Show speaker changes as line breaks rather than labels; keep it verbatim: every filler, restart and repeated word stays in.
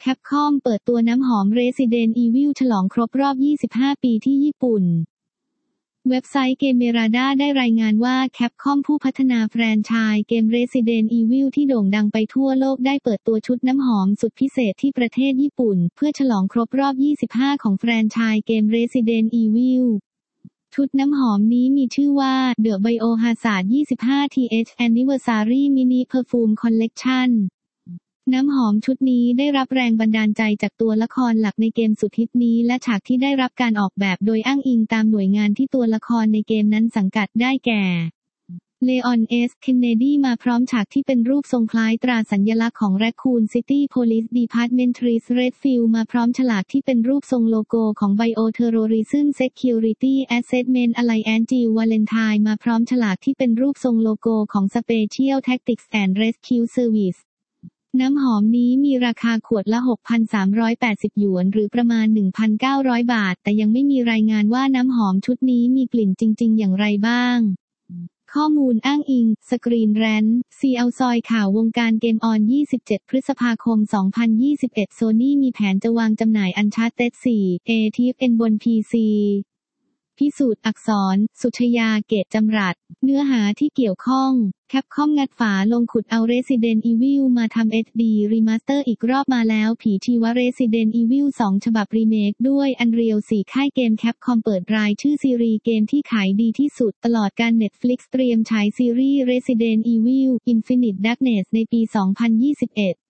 Capcom เปิดตัวน้ำหอม Resident Evil ฉลองครบรอบ ยี่สิบห้า ปีที่ญี่ปุ่นเว็บไซต์ Gamerada ได้รายงานว่า Capcom ผู้พัฒนาแฟรนไชส์เกม Resident Evil ที่โด่งดังไปทั่วโลกได้เปิดตัวชุดน้ำหอมสุดพิเศษที่ประเทศญี่ปุ่นเพื่อฉลองครบรอบ ยี่สิบห้า ของแฟรนไชส์เกม Resident Evil ชุดน้ำหอมนี้มีชื่อว่า The Biohazard ยี่สิบห้า ที เอช Anniversary Mini Perfume Collectionน้ำหอมชุดนี้ได้รับแรงบันดาลใจจากตัวละครหลักในเกมสุดฮิตนี้และฉากที่ได้รับการออกแบบโดยอ้างอิงตามหน่วยงานที่ตัวละครในเกมนั้นสังกัดได้แก่เลออน เอส เคนเนดีมาพร้อมฉากที่เป็นรูปทรงคล้ายตราสัญลักษณ์ของ Raccoon City Police Department Chris Redfield มาพร้อมฉลากที่เป็นรูปทรงโลโก้ของ Bioterrorism Security Assessment Alliance Jill Valentine มาพร้อมฉลากที่เป็นรูปทรงโลโก้ของ Special Tactics and Rescue Serviceน้ำหอมนี้มีราคาขวดละ หกพันสามร้อยแปดสิบ หยวนหรือประมาณ หนึ่งพันเก้าร้อย บาทแต่ยังไม่มีรายงานว่าน้ำหอมชุดนี้มีกลิ่นจริงๆอย่างไรบ้างข้อมูลอ้างอิงสกรีนแรนท์ซีเอาซอยข่าววงการเกมออนยี่สิบเจ็ดพฤษภาคมสองพันยี่สิบเอ็ดโซนี่มีแผนจะวางจำหน่าย Uncharted โฟร์ เอ ที เอ็น บน พี ซีพิสูจน์อักษรสุชยาเกตจำรัดเนื้อหาที่เกี่ยวข้อง Capcom งัดฝาลงขุดเอา Resident Evil มาทำ เอช ดี Remaster อีกรอบมาแล้วผีชีวะ Resident Evil สอง ฉบับรีเมคด้วย Unreal โฟร์ ค่ายเกม Capcom เปิดรายชื่อซีรีส์เกมที่ขายดีที่สุดตลอดการ Netflix เตรียมฉายซีรีส์ Resident Evil Infinite Darkness ในปี สองพันยี่สิบเอ็ด